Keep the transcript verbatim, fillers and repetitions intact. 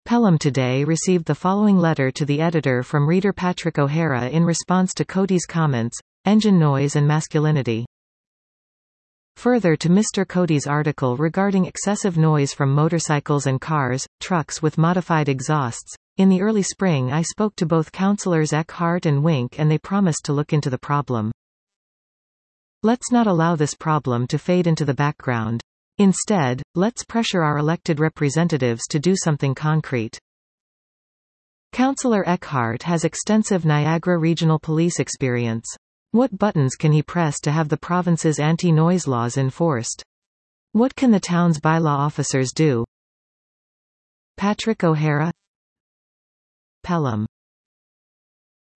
Pelham Today received the following letter to the editor from reader Patrick O'Hara in response to Cody's comments, "Engine noise and masculinity." Further to Mister Cody's article regarding excessive noise from motorcycles and cars, trucks with modified exhausts, in the early spring I spoke to both councillors Eckhart and Wink and they promised to look into the problem. Let's not allow this problem to fade into the background. Instead, let's pressure our elected representatives to do something concrete. Councillor Eckhart has extensive Niagara Regional Police experience. What buttons can he press to have the province's anti-noise laws enforced? What can the town's bylaw officers do? Patrick O'Hara, Pelham.